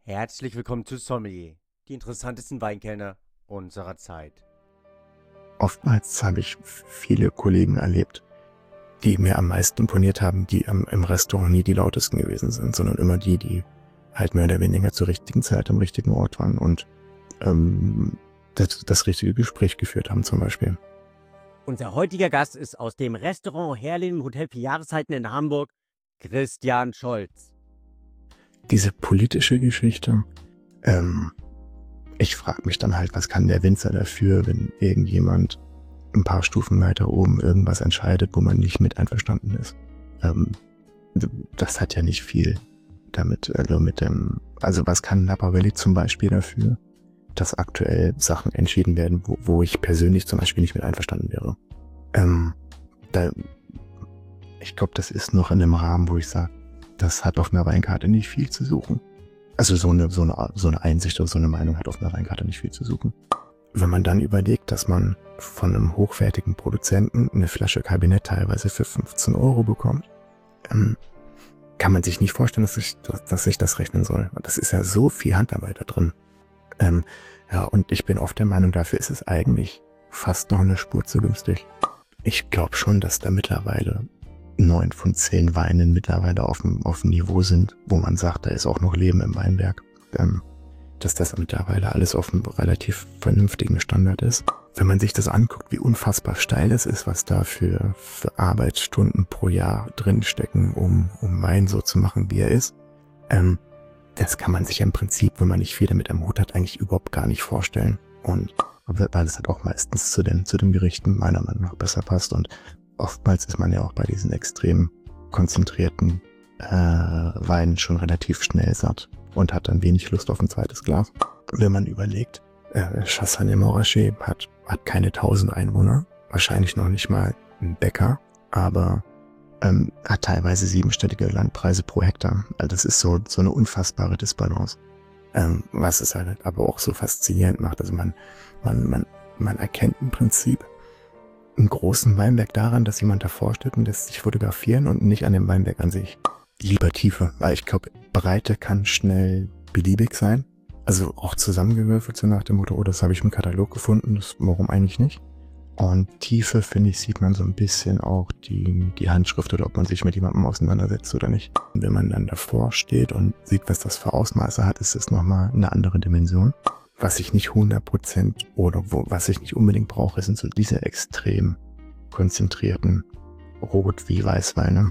Herzlich willkommen zu Sommelier, die interessantesten Weinkellner unserer Zeit. Oftmals habe ich viele Kollegen erlebt, die mir am meisten imponiert haben, die im Restaurant nie die lautesten gewesen sind, sondern immer die halt mehr oder weniger zur richtigen Zeit am richtigen Ort waren und das richtige Gespräch geführt haben zum Beispiel. Unser heutiger Gast ist aus dem Restaurant Herlin im Hotel 4 Jahreszeiten in Hamburg, Christian Scholz. Diese politische Geschichte, ich frage mich dann halt, was kann der Winzer dafür, wenn irgendjemand ein paar Stufen weiter oben irgendwas entscheidet, wo man nicht mit einverstanden ist. Das hat ja nicht viel damit, also was kann Napa Valley zum Beispiel dafür, dass aktuell Sachen entschieden werden, wo ich persönlich zum Beispiel nicht mit einverstanden wäre. Ich glaube, das ist noch in einem Rahmen, wo ich sage, das hat auf einer Weinkarte nicht viel zu suchen. Also so eine Einsicht oder so eine Meinung hat auf einer Weinkarte nicht viel zu suchen. Wenn man dann überlegt, dass man von einem hochwertigen Produzenten eine Flasche Kabinett teilweise für 15 € bekommt, kann man sich nicht vorstellen, dass sich das rechnen soll. Das ist ja so viel Handarbeit da drin. Ja, und ich bin oft der Meinung, dafür ist es eigentlich fast noch eine Spur zu günstig. Ich glaube schon, dass da mittlerweile 9 von 10 Weinen mittlerweile auf dem Niveau sind, wo man sagt, da ist auch noch Leben im Weinberg. Dass das mittlerweile alles auf einem relativ vernünftigen Standard ist. Wenn man sich das anguckt, wie unfassbar steil es ist, was da für Arbeitsstunden pro Jahr drinstecken, um Wein so zu machen, wie er ist, das kann man sich im Prinzip, wenn man nicht viel damit am Hut hat, eigentlich überhaupt gar nicht vorstellen. Und weil es halt auch meistens zu den Gerichten meiner Meinung nach besser passt. Und oftmals ist man ja auch bei diesen extrem konzentrierten Weinen schon relativ schnell satt und hat dann wenig Lust auf ein zweites Glas. Wenn man überlegt, Chassagne-Montrachet hat keine 1000 Einwohner, wahrscheinlich noch nicht mal ein Bäcker, aber hat teilweise 7-stellige Landpreise pro Hektar. Also das ist so eine unfassbare Disbalance, was es halt aber auch so faszinierend macht. Also man erkennt im Prinzip einen großen Weinberg daran, dass jemand davor steht und lässt sich fotografieren und nicht an dem Weinberg an sich. Lieber Tiefe, weil ich glaube, Breite kann schnell beliebig sein. Also auch zusammengewürfelt, so nach dem Motto, oh, das habe ich im Katalog gefunden, warum eigentlich nicht? Und Tiefe, finde ich, sieht man so ein bisschen auch die Handschrift oder ob man sich mit jemandem auseinandersetzt oder nicht. Und wenn man dann davor steht und sieht, was das für Ausmaße hat, ist das nochmal eine andere Dimension. Was ich nicht 100% oder was ich nicht unbedingt brauche, sind so diese extrem konzentrierten Rot- wie Weißweine,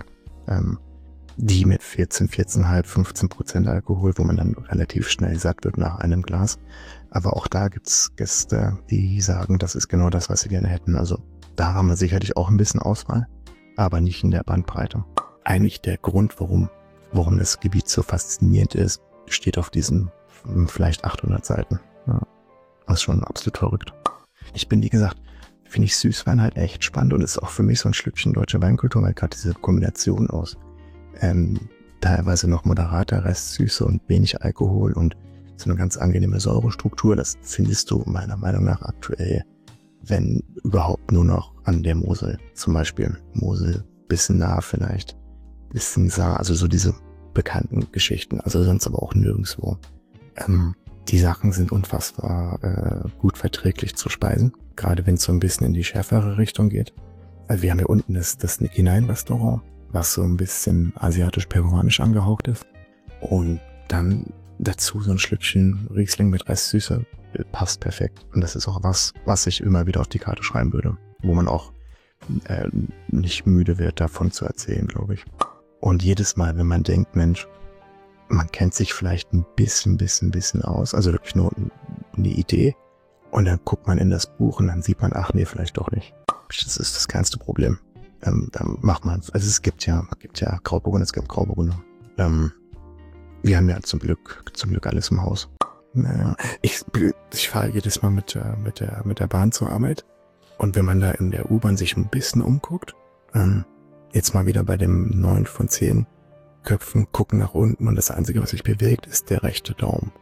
die mit 14,5, 15% Alkohol, wo man dann relativ schnell satt wird nach einem Glas. Aber auch da gibt's Gäste, die sagen, das ist genau das, was sie gerne hätten. Also da haben wir sicherlich auch ein bisschen Auswahl, aber nicht in der Bandbreite. Eigentlich der Grund, warum das Gebiet so faszinierend ist, steht auf diesen vielleicht 800 Seiten. Ja, das ist schon absolut verrückt. Ich bin, wie gesagt, finde ich Süßwein halt echt spannend und ist auch für mich so ein Schlückchen deutsche Weinkultur, weil gerade diese Kombination aus teilweise noch moderater Restsüße und wenig Alkohol und so eine ganz angenehme Säurestruktur, das findest du meiner Meinung nach aktuell, wenn überhaupt, nur noch an der Mosel. Zum Beispiel Mosel, bisschen nah vielleicht, bisschen Saar, also so diese bekannten Geschichten, also sonst aber auch nirgendwo. Die Sachen sind unfassbar gut verträglich zu speisen, gerade wenn es so ein bisschen in die schärfere Richtung geht. Also wir haben hier unten das Nick Hinein Restaurant, was so ein bisschen asiatisch-peruanisch angehaucht ist. Und dann dazu so ein Schlückchen Riesling mit Restsüße passt perfekt. Und das ist auch was ich immer wieder auf die Karte schreiben würde, wo man auch nicht müde wird, davon zu erzählen, glaube ich. Und jedes Mal, wenn man denkt, Mensch, man kennt sich vielleicht ein bisschen aus, also wirklich nur eine Idee, und dann guckt man in das Buch und dann sieht man, ach nee, vielleicht doch nicht. Das ist das kleinste Problem. Dann macht man, also es gibt ja Grauburgunder, es gibt Grauburgunder. Wir haben ja zum Glück alles im Haus. Naja, ich fahre jedes Mal mit der Bahn zur Arbeit. Und wenn man da in der U-Bahn sich ein bisschen umguckt, jetzt mal wieder bei dem 9 von 10 Köpfen gucken nach unten und das Einzige, was sich bewegt, ist der rechte Daumen.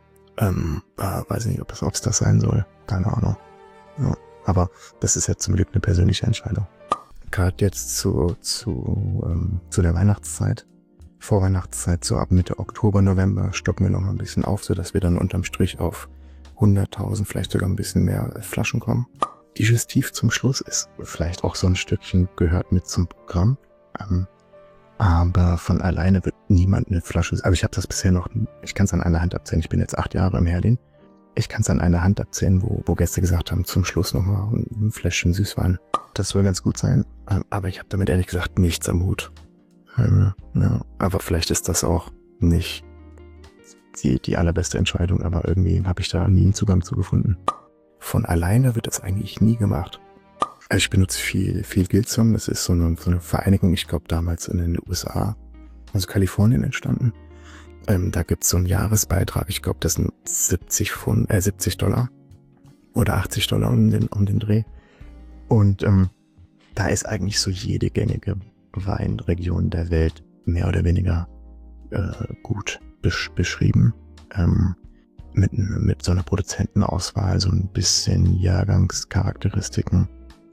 Weiß nicht, ob es das sein soll. Keine Ahnung. Ja, aber das ist ja zum Glück eine persönliche Entscheidung. Gerade jetzt zu der Weihnachtszeit Vorweihnachtszeit, so ab Mitte Oktober, November stocken wir noch mal ein bisschen auf, sodass wir dann unterm Strich auf 100.000, vielleicht sogar ein bisschen mehr Flaschen kommen. Digestiv zum Schluss ist vielleicht auch so ein Stückchen gehört mit zum Programm. Aber von alleine wird niemand eine Flasche, also ich habe das bisher noch, ich kann es an einer Hand abzählen, ich bin jetzt 8 Jahre im Herlin. Ich kann es an einer Hand abzählen, wo Gäste gesagt haben, zum Schluss nochmal ein Fläschchen Süßwein. Das soll ganz gut sein, aber ich habe damit ehrlich gesagt nichts am Hut. Ja, aber vielleicht ist das auch nicht die allerbeste Entscheidung, aber irgendwie habe ich da nie einen Zugang zu gefunden. Von alleine wird das eigentlich nie gemacht. Also ich benutze viel Gilsum, das ist so eine Vereinigung, ich glaube damals in den USA, also Kalifornien entstanden. Da gibt es so einen Jahresbeitrag, ich glaube das sind $70 oder $80 um den Dreh. Und da ist eigentlich so jede gängige Weinregion der Welt mehr oder weniger gut beschrieben. Mit so einer Produzentenauswahl, so ein bisschen Jahrgangscharakteristiken.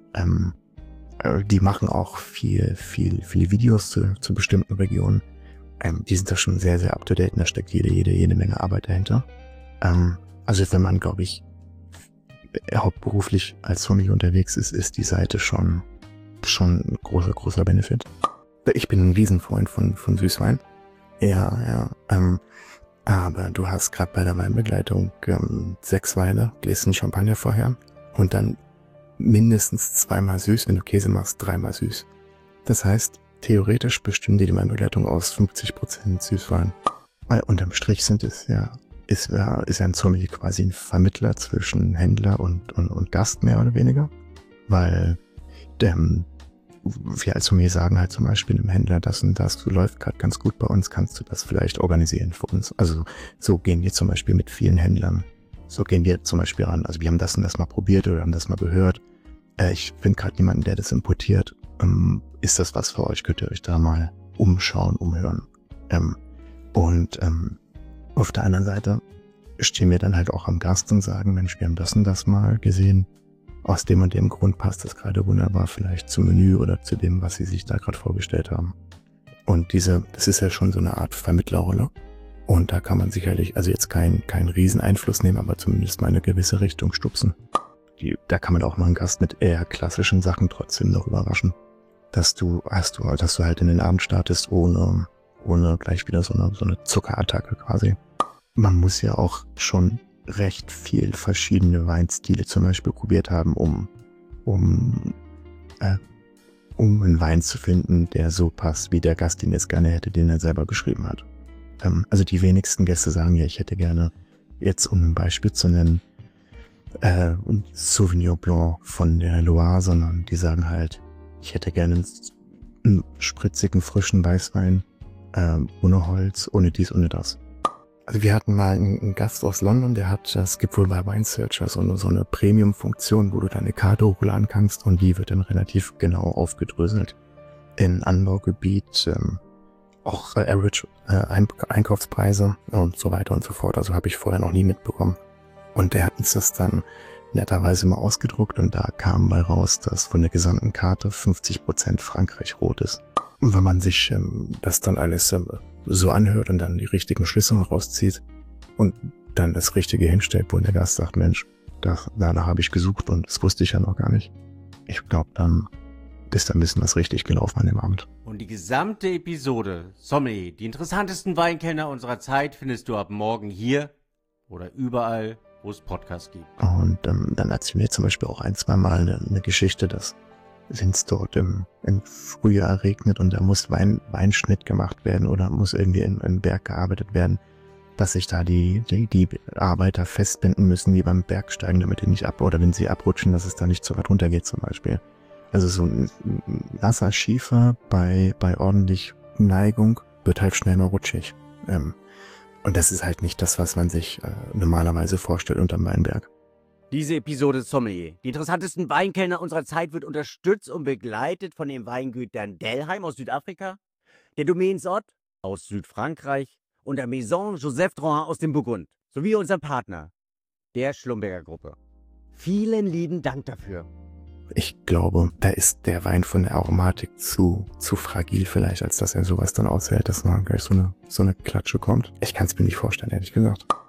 Die machen auch viele Videos zu bestimmten Regionen. Die sind da schon sehr, sehr up to date und da steckt jede Menge Arbeit dahinter. Also wenn man, glaube ich, hauptberuflich als Sommelier unterwegs ist die Seite schon ein großer Benefit. Ich bin ein Riesenfreund von Süßwein. Ja. Aber du hast gerade bei der Weinbegleitung 6 Weine, Gläschen Champagner vorher und dann mindestens 2-mal süß, wenn du Käse machst, 3-mal süß. Das heißt, theoretisch bestimmt die Weinbegleitung aus 50% Süßwein. Weil unterm Strich ist ein Sommelier quasi ein Vermittler zwischen Händler und Gast mehr oder weniger. Weil wir als Sommelier sagen halt zum Beispiel dem Händler, das und das läuft gerade ganz gut bei uns, kannst du das vielleicht organisieren für uns. Also so gehen wir zum Beispiel mit vielen Händlern. So gehen wir zum Beispiel ran. Also wir haben das und das mal probiert oder haben das mal gehört. Ich finde gerade jemanden, der das importiert. Ist das was für euch? Könnt ihr euch da mal umschauen, umhören? Auf der anderen Seite stehen wir dann halt auch am Gast und sagen, Mensch, wir haben das und das mal gesehen. Aus dem und dem Grund passt das gerade wunderbar vielleicht zum Menü oder zu dem, was sie sich da gerade vorgestellt haben. Und das ist ja schon so eine Art Vermittlerrolle. Und da kann man sicherlich, also jetzt keinen Rieseneinfluss nehmen, aber zumindest mal eine gewisse Richtung stupsen. Da kann man auch mal einen Gast mit eher klassischen Sachen trotzdem noch überraschen. Dass du halt in den Abend startest ohne gleich wieder so eine Zuckerattacke quasi. Man muss ja auch schon recht viel verschiedene Weinstile zum Beispiel probiert haben, um einen Wein zu finden, der so passt, wie der Gast ihn jetzt gerne hätte, den er selber geschrieben hat. Also die wenigsten Gäste sagen ja, ich hätte gerne jetzt, um ein Beispiel zu nennen, ein Sauvignon Blanc von der Loire, sondern die sagen halt, ich hätte gerne einen spritzigen, frischen Weißwein, ohne Holz, ohne dies, ohne das. Also wir hatten mal einen Gast aus London, das gibt wohl bei Wine Searcher so eine Premium-Funktion, wo du deine Karte hochladen kannst und die wird dann relativ genau aufgedröselt. In Anbaugebiet, auch Average Einkaufspreise und so weiter und so fort. Also habe ich vorher noch nie mitbekommen. Und der hat uns das dann netterweise mal ausgedruckt und da kam bei raus, dass von der gesamten Karte 50% Frankreich rot ist. Und wenn man sich das dann alles so anhört und dann die richtigen Schlüsse rauszieht und dann das Richtige hinstellt, wo der Gast sagt, Mensch, danach habe ich gesucht und das wusste ich ja noch gar nicht. Ich glaube, dann ist da ein bisschen was richtig gelaufen an dem Abend. Und die gesamte Episode Sommelier, die interessantesten Weinkellner unserer Zeit, findest du ab morgen hier oder überall, wo es Podcasts gibt. Und dann erzählen wir zum Beispiel auch 1-2 Mal eine Geschichte, dass wenn es dort im Frühjahr regnet und da muss Weinschnitt gemacht werden oder muss irgendwie in Berg gearbeitet werden, dass sich da die Arbeiter festbinden müssen, die beim Bergsteigen, damit die nicht oder wenn sie abrutschen, dass es da nicht so weit runter geht zum Beispiel. Also so ein nasser Schiefer bei ordentlich Neigung wird halt schnell mal rutschig. Und das ist halt nicht das, was man sich normalerweise vorstellt unterm Weinberg. Diese Episode Sommelier, die interessantesten Weinkellner unserer Zeit, wird unterstützt und begleitet von den Weingütern Delheim aus Südafrika, der Domaines-Ott aus Südfrankreich und der Maison Joseph Drouhin aus dem Burgund, sowie unserem Partner, der Schlumberger Gruppe. Vielen lieben Dank dafür. Ich glaube, da ist der Wein von der Aromatik zu fragil vielleicht, als dass er sowas dann aushält, dass man gleich so eine Klatsche kommt. Ich kann es mir nicht vorstellen, ehrlich gesagt.